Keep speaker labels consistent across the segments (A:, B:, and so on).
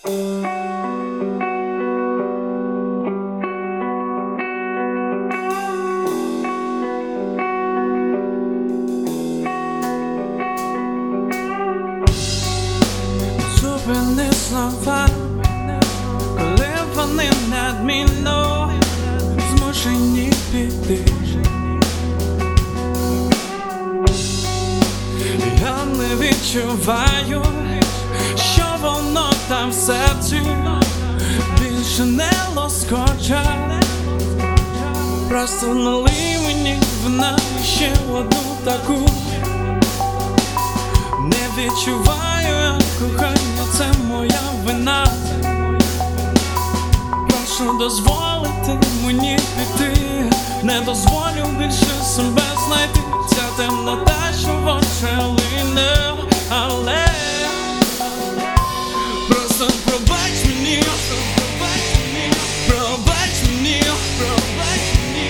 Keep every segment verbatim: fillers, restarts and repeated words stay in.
A: Зупини слова, коли вони надмінно змушені піти. Я не відчуваю, що воно там в серці більше не лоскоче. Просто налий мені вина ще одну таку. Не відчуваю я кохання, це моя вина. Прошу дозволити мені піти. Не дозволю більше себе знайти. Ця темнота, що в очі лине, але просто пробач мені, пробач мені, пробач мені,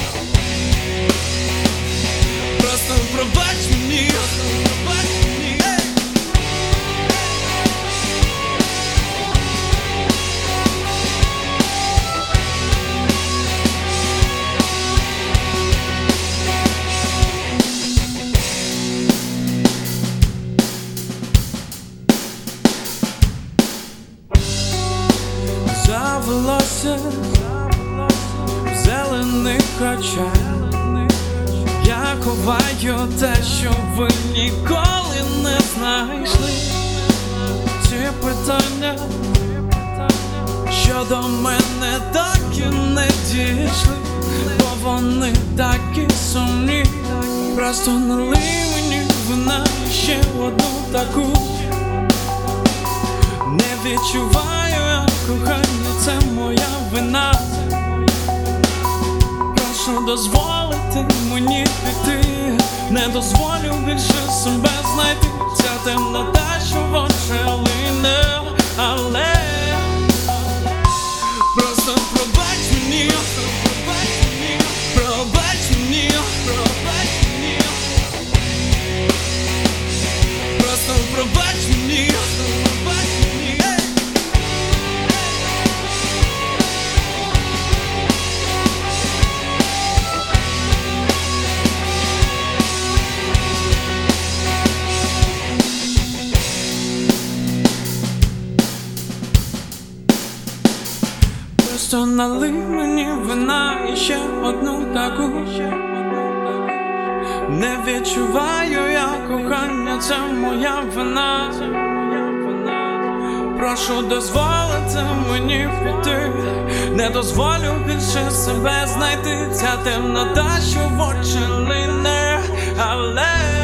A: просто пробач мені, пробач мені. Завелося в зелених очах. Я ховаю те, що ви ніколи не знайшли. Ці питання, що до мене так і не дійшли, бо вони такі сумні. Просто налий мені вина ще одну таку. Не відчуваю я кохання, це моя вина. Прошу дозволити мені піти. Не дозволю більше себе знайти. Ця темнота, що в очі лине, але просто пробач мені, пробач мені, пробач мені, просто пробач мені, пробач мені. Просто налий мені вина і ще одну таку. Не відчуваю я кохання, це моя вина. Прошу дозволити мені піти. Не дозволю більше себе знайти. Ця темнота, що в очі лине, але